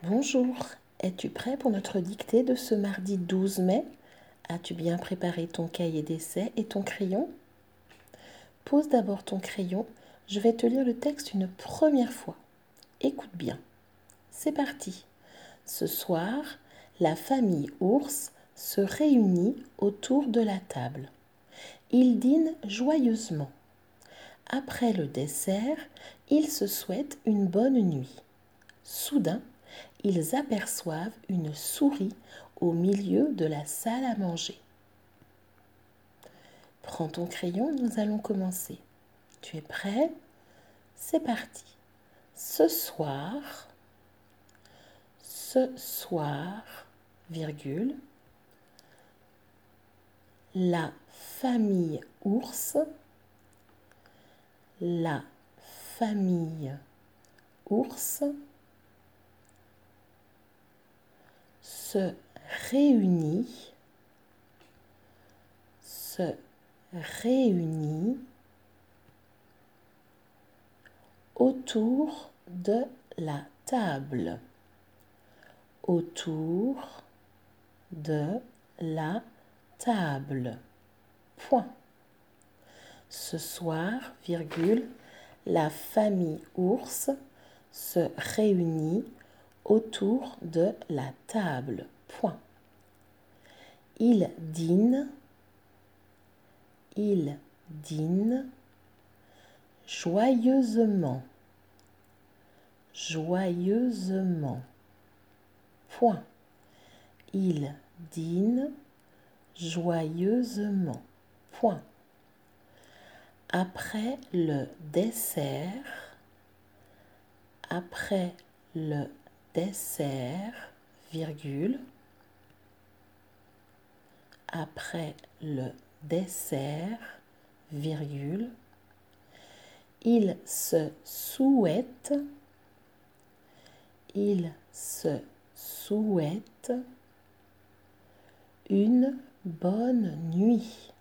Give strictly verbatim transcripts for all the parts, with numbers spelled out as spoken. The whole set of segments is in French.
Bonjour, es-tu prêt pour notre dictée de ce mardi douze mai? As-tu bien préparé ton cahier d'essai et ton crayon? Pose d'abord ton crayon, je vais te lire le texte une première fois. Écoute bien. C'est parti. Ce soir, la famille ours se réunit autour de la table. Ils dînent joyeusement. Après le dessert, ils se souhaitent une bonne nuit. Soudain, ils aperçoivent une souris au milieu de la salle à manger. Prends ton crayon, nous allons commencer. Tu es prêt? C'est parti. Ce soir, ce soir, virgule, la famille ours, la famille ours se réunit, se réunit autour de la table, autour de la table. Point. Ce soir, virgule, la famille ours se réunit autour de la table. Point. Ils dînent, ils dînent joyeusement, joyeusement. Point. Ils dînent joyeusement. Point. Après le dessert, après le dessert, virgule, après le dessert, virgule, il se souhaite, il se souhaite une bonne nuit,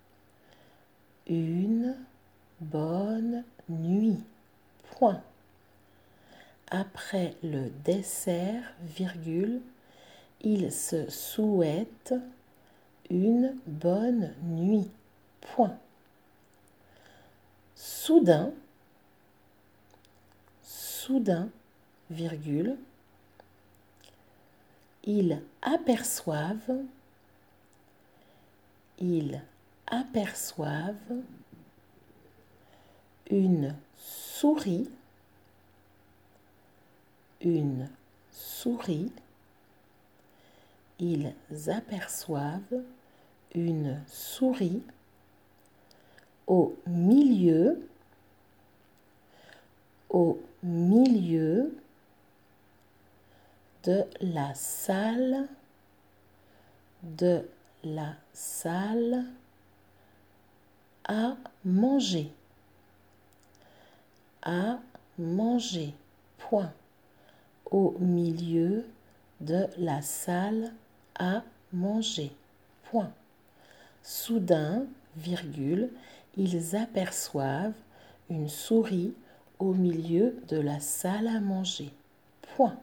une bonne nuit, point. Après le dessert, virgule, il se souhaite une bonne nuit, point. Soudain, soudain, virgule, ils aperçoivent, ils aperçoivent une souris, une souris, ils aperçoivent une souris au milieu, au milieu de la salle, de la salle à manger, à manger, point. Au milieu de la salle à manger, point. Soudain, virgule, ils aperçoivent une souris au milieu de la salle à manger, point.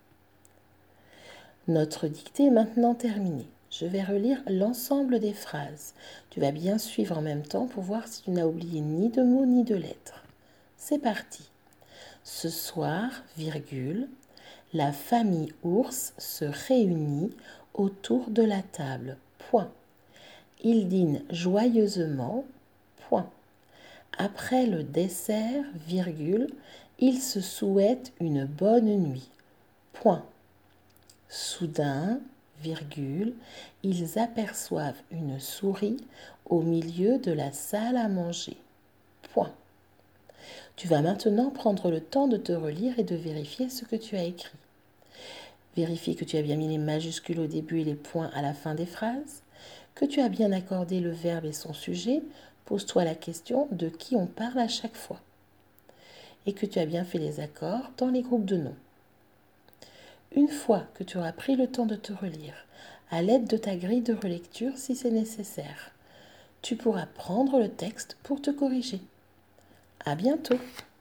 Notre dictée est maintenant terminée. Je vais relire l'ensemble des phrases. Tu vas bien suivre en même temps pour voir si tu n'as oublié ni de mots ni de lettres. C'est parti. Ce soir, virgule, la famille ours se réunit autour de la table, point. Ils dînent joyeusement, point. Après le dessert, virgule, ils se souhaitent une bonne nuit, point. Soudain, virgule, ils aperçoivent une souris au milieu de la salle à manger, point. Tu vas maintenant prendre le temps de te relire et de vérifier ce que tu as écrit. Vérifie que tu as bien mis les majuscules au début et les points à la fin des phrases, que tu as bien accordé le verbe et son sujet. Pose-toi la question de qui on parle à chaque fois. Et que tu as bien fait les accords dans les groupes de noms. Une fois que tu auras pris le temps de te relire, à l'aide de ta grille de relecture si c'est nécessaire, tu pourras prendre le texte pour te corriger. À bientôt!